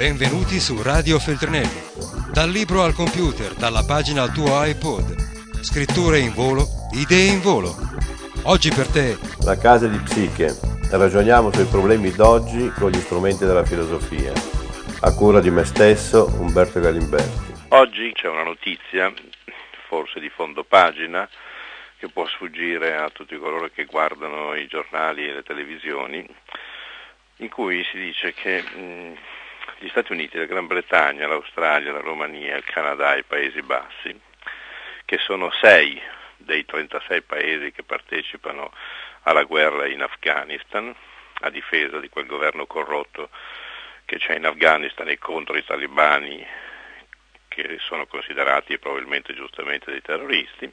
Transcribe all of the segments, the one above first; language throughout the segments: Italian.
Benvenuti su Radio Feltrinelli. Dal libro al computer, dalla pagina al tuo iPod. Scritture in volo, idee in volo. Oggi per te La casa di Psiche. Ragioniamo sui problemi d'oggi con gli strumenti della filosofia. A cura di me stesso, Umberto Galimberti. Oggi c'è una notizia, forse di fondo pagina, che può sfuggire a tutti coloro che guardano i giornali e le televisioni, in cui si dice che gli Stati Uniti, la Gran Bretagna, l'Australia, la Romania, il Canada e i Paesi Bassi, che sono 6 dei 36 paesi che partecipano alla guerra in Afghanistan, a difesa di quel governo corrotto che c'è in Afghanistan e contro i talebani, che sono considerati probabilmente giustamente dei terroristi,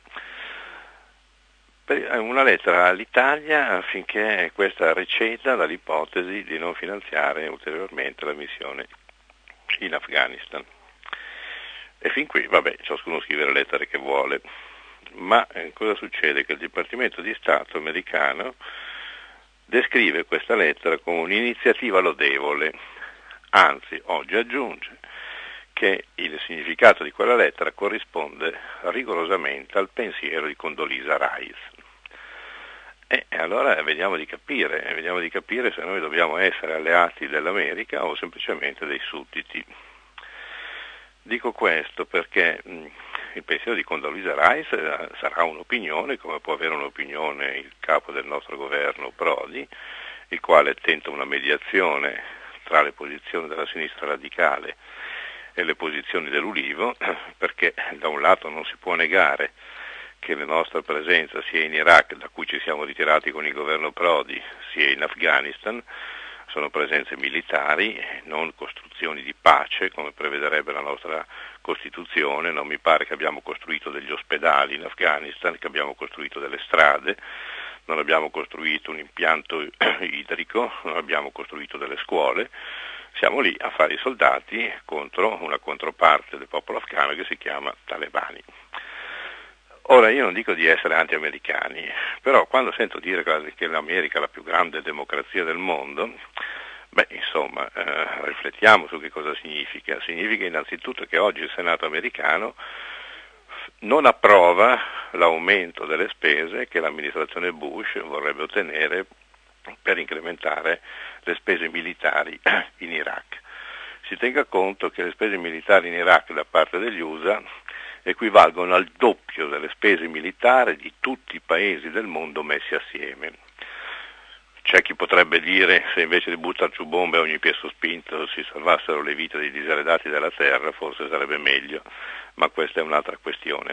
una lettera all'Italia affinché questa receda dall'ipotesi di non finanziare ulteriormente la missione in Afghanistan. E fin qui, ciascuno scrive le lettere che vuole, ma cosa succede? Che il Dipartimento di Stato americano descrive questa lettera come un'iniziativa lodevole, anzi oggi aggiunge che il significato di quella lettera corrisponde rigorosamente al pensiero di Condoleezza Rice. E allora vediamo di capire se noi dobbiamo essere alleati dell'America o semplicemente dei sudditi. Dico questo perché il pensiero di Condoleezza Rice sarà un'opinione, come può avere un'opinione il capo del nostro governo Prodi, il quale tenta una mediazione tra le posizioni della sinistra radicale e le posizioni dell'Ulivo, perché da un lato non si può negare che la nostra presenza sia in Iraq, da cui ci siamo ritirati con il governo Prodi, sia in Afghanistan, sono presenze militari, non costruzioni di pace, come prevederebbe la nostra Costituzione. Non mi pare che abbiamo costruito degli ospedali in Afghanistan, che abbiamo costruito delle strade, non abbiamo costruito un impianto idrico, non abbiamo costruito delle scuole. Siamo lì a fare i soldati contro una controparte del popolo afghano che si chiama talebani. Ora, io non dico di essere anti-americani, però quando sento dire che l'America è la più grande democrazia del mondo, riflettiamo su che cosa significa. Significa innanzitutto che oggi il Senato americano non approva l'aumento delle spese che l'amministrazione Bush vorrebbe ottenere per incrementare le spese militari in Iraq. Si tenga conto che le spese militari in Iraq da parte degli USA equivalgono al doppio delle spese militari di tutti i paesi del mondo messi assieme. C'è chi potrebbe dire, se invece di buttare giù bombe a ogni piè sospinto si salvassero le vite dei diseredati della terra, forse sarebbe meglio, ma questa è un'altra questione.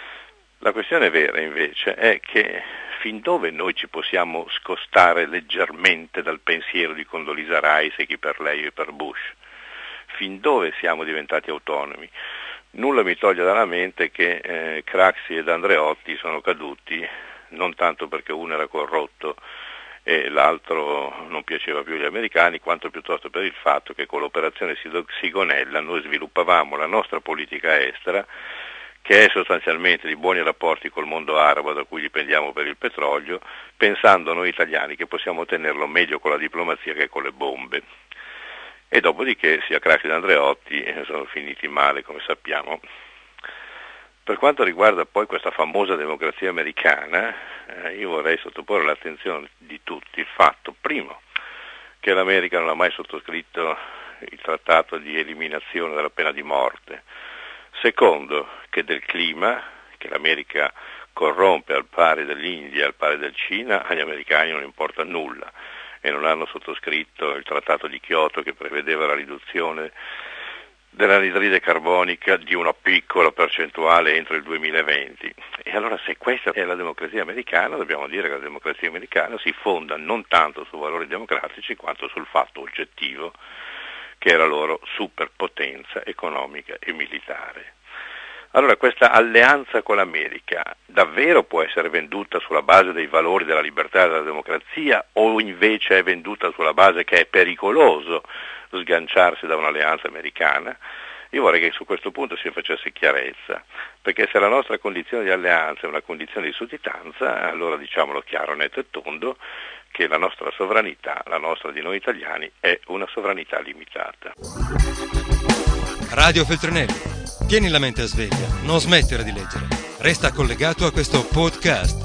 La questione vera invece è che fin dove noi ci possiamo scostare leggermente dal pensiero di Condoleezza Rice e chi per lei e per Bush, fin dove siamo diventati autonomi. Nulla mi toglie dalla mente che Craxi ed Andreotti sono caduti non tanto perché uno era corrotto e l'altro non piaceva più agli americani, quanto piuttosto per il fatto che con l'operazione Sigonella noi sviluppavamo la nostra politica estera, che è sostanzialmente di buoni rapporti col mondo arabo da cui dipendiamo per il petrolio, pensando noi italiani che possiamo ottenerlo meglio con la diplomazia che con le bombe. E dopodiché sia Craxi che Andreotti sono finiti male, come sappiamo. Per quanto riguarda poi questa famosa democrazia americana, io vorrei sottoporre all'attenzione di tutti il fatto, primo, che l'America non ha mai sottoscritto il trattato di eliminazione della pena di morte, secondo, che del clima, che l'America corrompe al pari dell'India, al pari del Cina, agli americani non importa nulla e non hanno sottoscritto il trattato di Kyoto che prevedeva la riduzione dell'anidride carbonica di una piccola percentuale entro il 2020. E allora, se questa è la democrazia americana, dobbiamo dire che la democrazia americana si fonda non tanto su valori democratici quanto sul fatto oggettivo che è la loro superpotenza economica e militare. Allora, questa alleanza con l'America davvero può essere venduta sulla base dei valori della libertà e della democrazia, o invece è venduta sulla base che è pericoloso sganciarsi da un'alleanza americana? Io vorrei che su questo punto si facesse chiarezza, perché se la nostra condizione di alleanza è una condizione di sudditanza, allora diciamolo chiaro, netto e tondo, che la nostra sovranità, la nostra di noi italiani, è una sovranità limitata. Radio Feltrinelli, tieni la mente a sveglia, non smettere di leggere. Resta collegato a questo podcast.